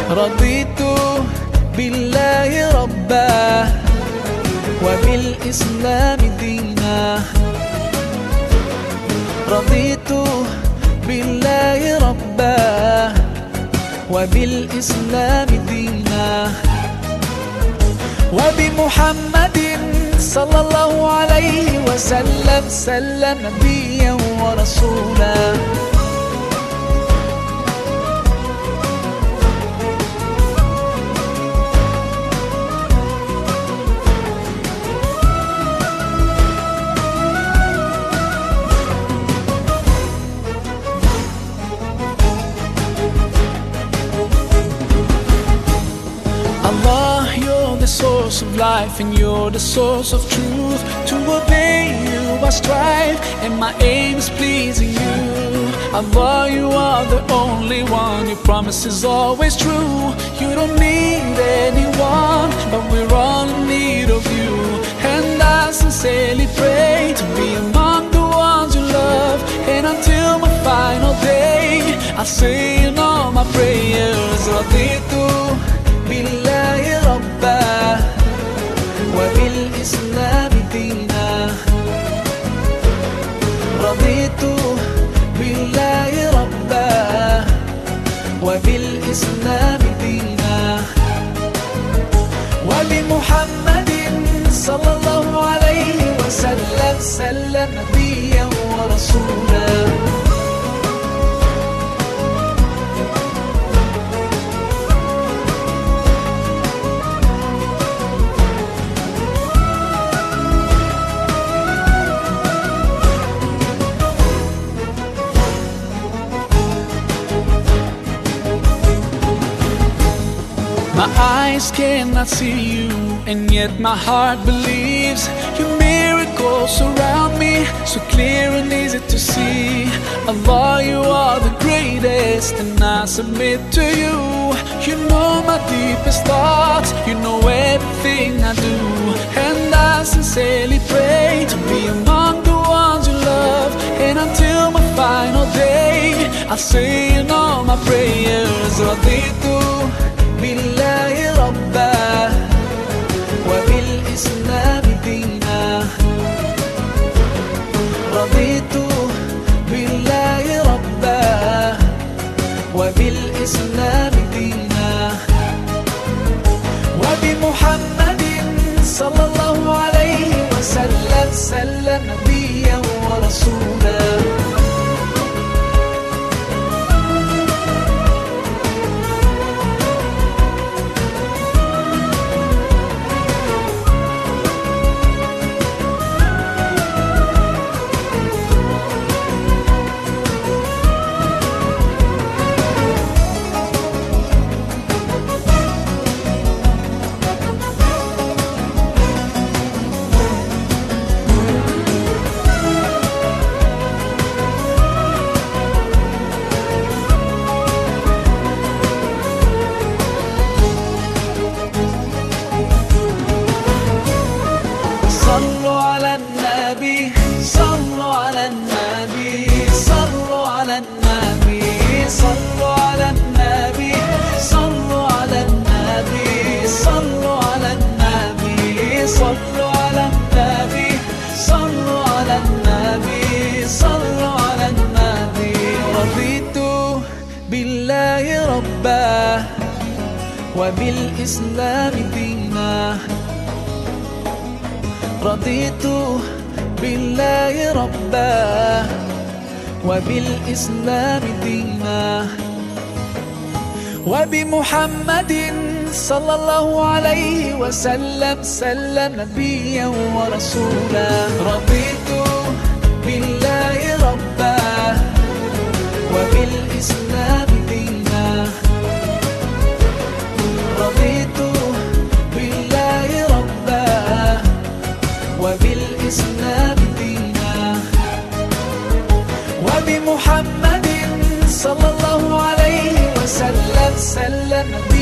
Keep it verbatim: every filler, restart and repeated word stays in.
رضيت بالله ربا وبالإسلام دينا. رضيت بالله ربا وبالإسلام دينا وبمحمد صلى الله عليه وسلم سلم نبيا ورسولا. Allah, you're the source of life and you're the source of truth. To obey you I strive and my aim is pleasing you. Allah, you are the only one, your promise is always true. You don't need anyone, but we're all in need of you. And I sincerely pray to be among the ones you love. And until my final day I say in all my prayers, Raditu بالله ربا وبالإسلام دينا. رضيت بالله ربا وبالإسلام دينا وبمحمد صلى الله عليه وسلم سلم نبيا ورسولا. My eyes cannot see you, and yet my heart believes. Your miracles surround me, so clear and easy to see. Allah, you are the greatest, and I submit to you. You know my deepest thoughts, you know everything I do. And I sincerely pray to be among the ones you love. And until my final day I say in all my prayers, Raditu بالله ربا وبالإسلام دينا. رضيت بالله ربا وبالإسلام دينا وبمحمد صلى الله عليه وسلم سلم نبيا ورسولا. صلوا على النبي صلوا على النبي صلوا على النبي صلوا على النبي صلوا على النبي صلوا على النبي صلوا على النبي صلوا على النبي صلوا على النبي. رضيت بالله ربا وبالإسلام دينا. رضيت بالله ربا وبالإسلام دينا وبمحمد صلى الله عليه وسلم سلم نبيا ورسولا. رضيت بالله ربا وبالإسلام دينا. رضيت بالله ربا وبالإسلام دينا وبمحمد صلى الله عليه وسلم سلم